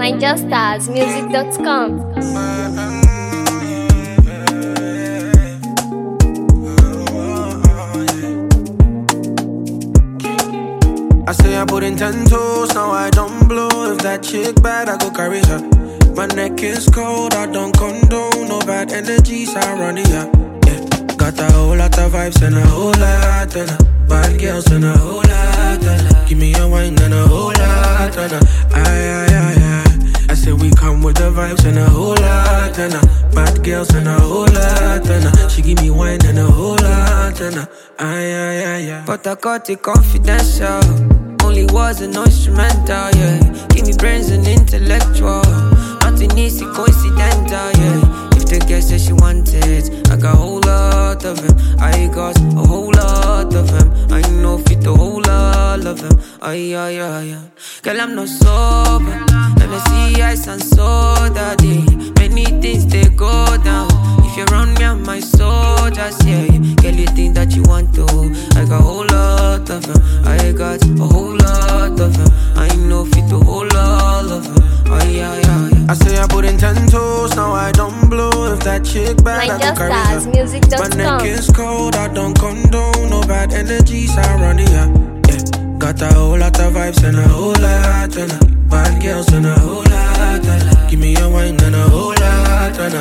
NigerStarsMusic.com. I say I put in 10 toes, now I don't blow. If that chick bad, I go carry her. My neck is cold, I don't condone. No bad energies, I run it, yeah. Got a whole lot of vibes and a whole lot of bad girls and a whole lot of give me a wine and a whole lot of I say we come with the vibes and a whole lot of bad girls and a whole lot of she give me wine and a whole lot of But I got it confidential. Only was an instrumental, yeah. Give me brains and intellectual. Nothing easy, coincidental, yeah. If the girl says she wanted, I got a whole lot of him. I got a whole lot of him. I know fit a whole lot of him. Ay. Girl, I'm not sober. Let me see ice and soda, day. Many things they go down. If you're around me, I'm my soldiers, yeah. Girl, you think that you want to? I got a whole lot of him. I got a whole lot of him. I know fit a whole lot of him. Ay. I say I put in 10 toes, now I don't blow. If that chick bad, I go carry her. My neck is cold, I don't condone. No bad energies, I run it, yeah. Got a whole lot of vibes and a whole lot of bad girls and a whole lot of give me a wine and a whole lot of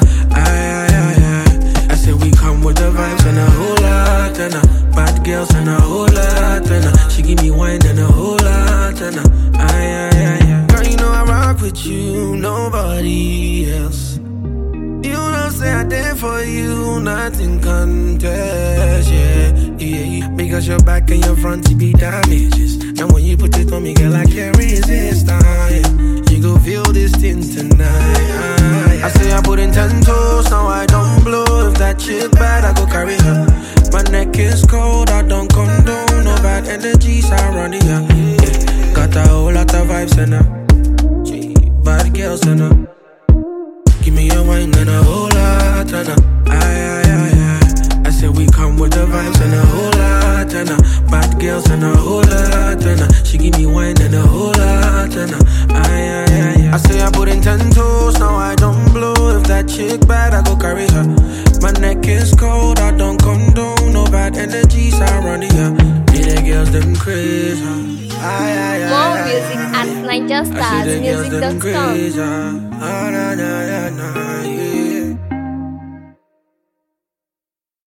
I say we come with the vibes and a whole lot of bad girls and a whole lot of she give me wine and a whole lot of Girl, you know I rock with you, nobody else. You don't say I did for you, nothing contest, yeah. Because your back and your front, you be damages. And when you put it on me, girl, I can't resist, you go feel this thing tonight, I say I put in 10 toes, now I don't blow. If that chick bad, I go carry her. My neck is cold, I don't condone. No bad energies, I run it, yeah. Got a whole lot of vibes and a bad girls and a give me a wine and a whole lot of I say we come with the vibes and a whole lot of bad girls and a whole lot of she give me wine and a whole lot of I say I put in 10 toes, now I don't blow. If that chick bad, I go carry her. My neck is cold, I don't condone. No bad energies, I run it, yeah. Me the girls them crazy. More music at NigerStarsMusic.com.